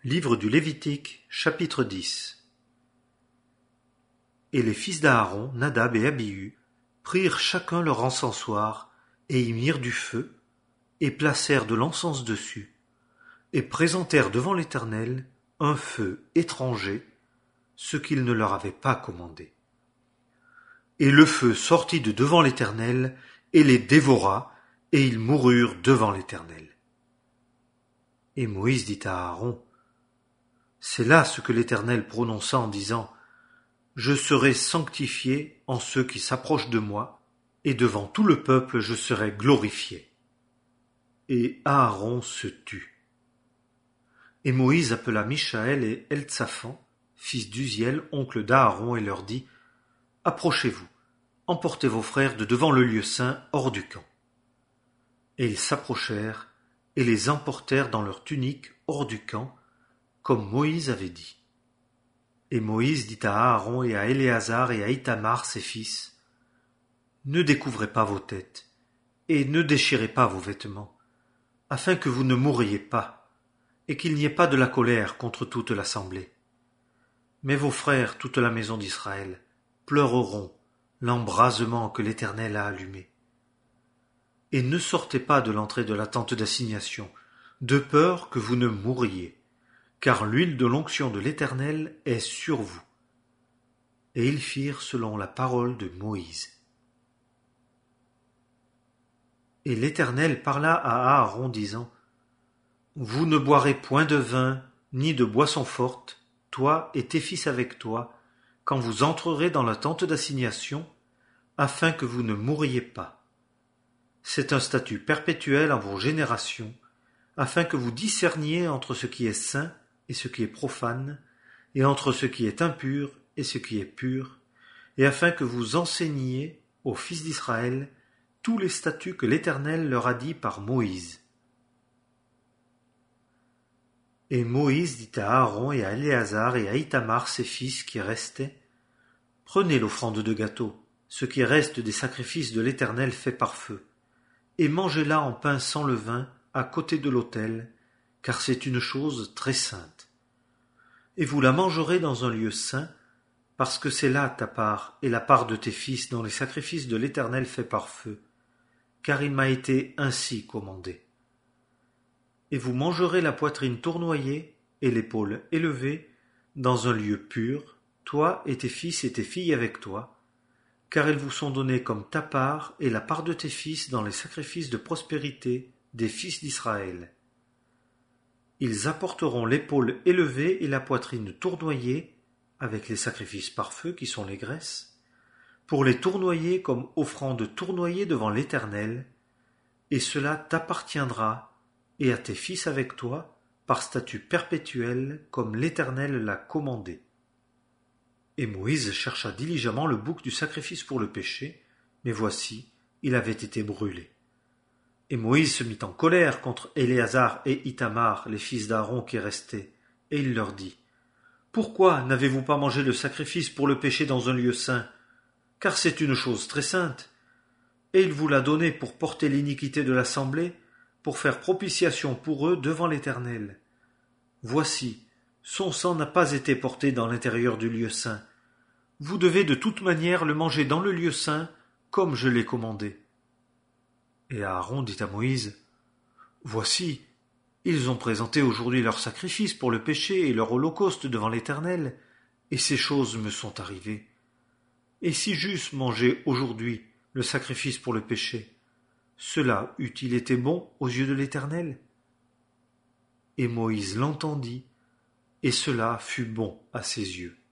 Livre du Lévitique, chapitre 10. Et les fils d'Aaron, Nadab et Abihu, prirent chacun leur encensoir, et y mirent du feu, et placèrent de l'encens dessus, et présentèrent devant l'Éternel un feu étranger, ce qu'il ne leur avait pas commandé. Et le feu sortit de devant l'Éternel, et les dévora, et ils moururent devant l'Éternel. Et Moïse dit à Aaron, c'est là ce que l'Éternel prononça en disant, je serai sanctifié en ceux qui s'approchent de moi, et devant tout le peuple je serai glorifié. Et Aaron se tut. Et Moïse appela Mishaël et Eltsaphan, fils d'Uziel, oncle d'Aaron, et leur dit, approchez-vous, emportez vos frères de devant le lieu saint hors du camp. Et ils s'approchèrent, et les emportèrent dans leurs tuniques hors du camp, comme Moïse avait dit. Et Moïse dit à Aaron et à Éléazar et à Ithamar ses fils, ne découvrez pas vos têtes, et ne déchirez pas vos vêtements, afin que vous ne mouriez pas, et qu'il n'y ait pas de la colère contre toute l'assemblée. Mais vos frères, toute la maison d'Israël, pleureront l'embrasement que l'Éternel a allumé. Et ne sortez pas de l'entrée de la tente d'assignation, de peur que vous ne mouriez, car l'huile de l'onction de l'Éternel est sur vous. Et ils firent selon la parole de Moïse. Et l'Éternel parla à Aaron, disant, vous ne boirez point de vin, ni de boisson forte, toi et tes fils avec toi, quand vous entrerez dans la tente d'assignation, afin que vous ne mouriez pas. C'est un statut perpétuel en vos générations, afin que vous discerniez entre ce qui est saint et ce qui est profane, et entre ce qui est impur et ce qui est pur, et afin que vous enseigniez aux fils d'Israël tous les statuts que l'Éternel leur a dit par Moïse. Et Moïse dit à Aaron et à Éléazar et à Ithamar ses fils qui restaient, prenez l'offrande de gâteau, ce qui reste des sacrifices de l'Éternel faits par feu, et mangez-la en pain sans levain à côté de l'autel, car c'est une chose très sainte. Et vous la mangerez dans un lieu saint, parce que c'est là ta part et la part de tes fils dans les sacrifices de l'Éternel faits par feu, car il m'a été ainsi commandé. Et vous mangerez la poitrine tournoyée et l'épaule élevée dans un lieu pur, toi et tes fils et tes filles avec toi, car elles vous sont données comme ta part et la part de tes fils dans les sacrifices de prospérité des fils d'Israël. Ils apporteront l'épaule élevée et la poitrine tournoyée, avec les sacrifices par feu qui sont les graisses, pour les tournoyer comme offrande tournoyée devant l'Éternel, et cela t'appartiendra, et à tes fils avec toi, par statut perpétuel, comme l'Éternel l'a commandé. Et Moïse chercha diligemment le bouc du sacrifice pour le péché, mais voici, il avait été brûlé. Et Moïse se mit en colère contre Éléazar et Ithamar, les fils d'Aaron qui restaient, et il leur dit, pourquoi n'avez-vous pas mangé le sacrifice pour le péché dans un lieu saint? Car c'est une chose très sainte. Et il vous l'a donné pour porter l'iniquité de l'assemblée, pour faire propitiation pour eux devant l'Éternel. Voici, son sang n'a pas été porté dans l'intérieur du lieu saint. Vous devez de toute manière le manger dans le lieu saint, comme je l'ai commandé. Et Aaron dit à Moïse, voici, ils ont présenté aujourd'hui leur sacrifice pour le péché et leur holocauste devant l'Éternel, et ces choses me sont arrivées. Et si j'eusse mangé aujourd'hui le sacrifice pour le péché, cela eût-il été bon aux yeux de l'Éternel? Et Moïse l'entendit, et cela fut bon à ses yeux.